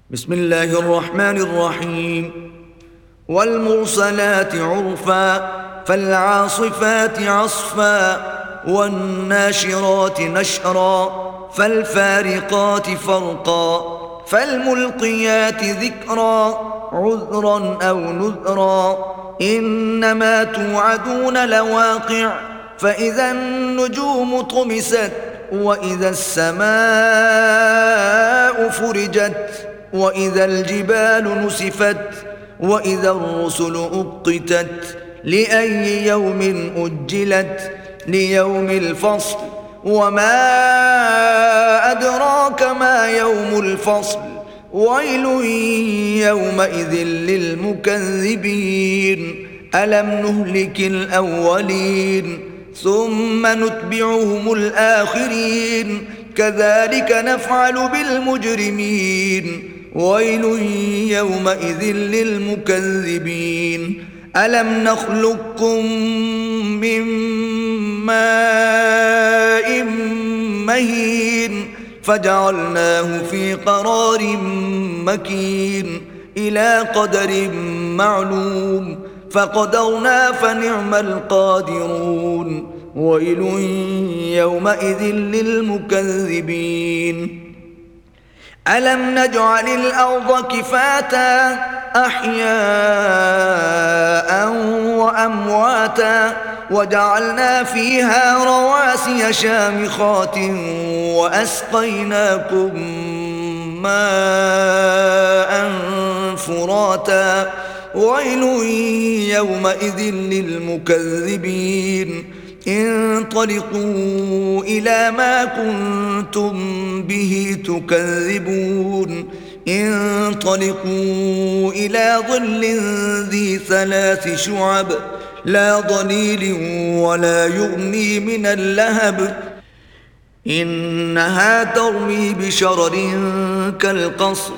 بسم الله الرحمن الرحيم. والمرسلات عرفا فالعاصفات عصفا والناشرات نشرا فالفارقات فرقا فالملقيات ذكرا عذرا أو نذرا إنما توعدون لواقع فإذا النجوم طمست وإذا السماء فرجت وإذا الجبال نسفت وإذا الرسل أقتت لأي يوم أجلت ليوم الفصل وما أدراك ما يوم الفصل ويل يومئذ للمكذبين ألم نهلك الأولين ثم نتبعهم الآخرين كذلك نفعل بالمجرمين ويل يومئذ للمكذبين ألم نخلقكم من ماء مهين فجعلناه في قرار مكين إلى قدر معلوم فقدرنا فنعم القادرون ويل يومئذ للمكذبين ألم نجعل الأرض كفاتا أحياء وأمواتا وجعلنا فيها رواسي شامخات وأسقيناكم ماء فراتا ويل يومئذ للمكذبين انطلقوا إلى ما كنتم به تكذبون انطلقوا إلى ظل ذي 3 شعب لا ظليل ولا يغني من اللهب إنها ترمي بشرر كالقصر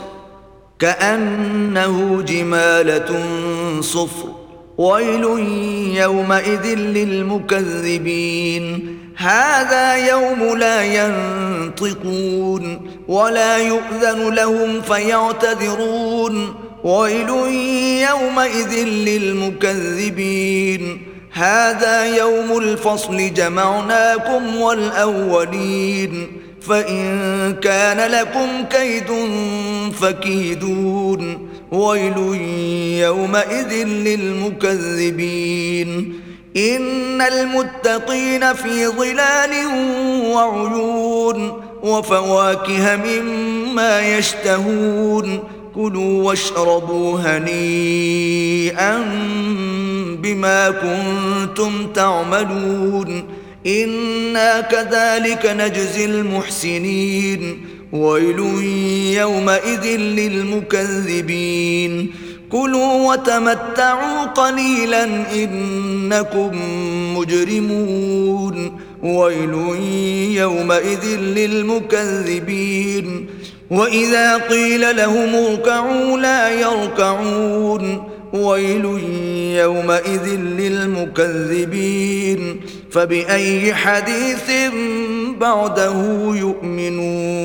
كأنه جمالة صفر ويل يومئذ للمكذبين هذا يوم لا ينطقون ولا يؤذن لهم فيعتذرون ويل يومئذ للمكذبين هذا يوم الفصل جمعناكم والأولين فإن كان لكم كيد فكيدون ويل يومئذ للمكذبين إن المتقين في ظلال وعيون وفواكه مما يشتهون كلوا واشربوا هنيئا بما كنتم تعملون إنا كذلك نجزي المحسنين ويل يومئذ للمكذبين كلوا وتمتعوا قليلا إنكم مجرمون ويل يومئذ للمكذبين وإذا قيل لهم اركعوا لا يركعون ويل يومئذ للمكذبين فبأي حديث بعده يؤمنون